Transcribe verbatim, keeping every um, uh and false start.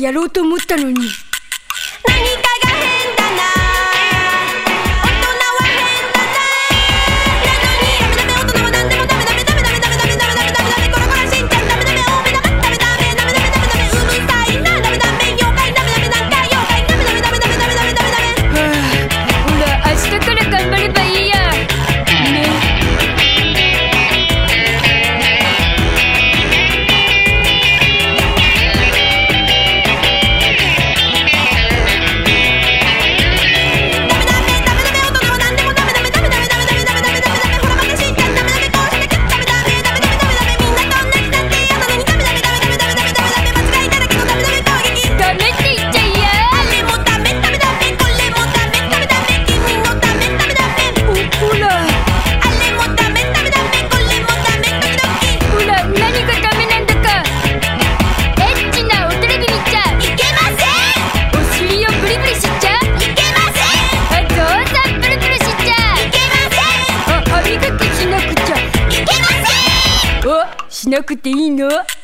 やろうと思ったのに。何かが変だな、大人は変だな、なのにダメダメ、大人は何でもダメダメダメダメダメダメダメダメダメダメ、コラコラしんちゃんダメダメ、大目玉ダメダメダメダメダメダメ、うるさいなダメダメ、妖怪ダメダメ、なんか妖怪ダメダメダメダメダメダメダメダメ。はあ、ほら明日から頑張ればいいやね。しなくていいの？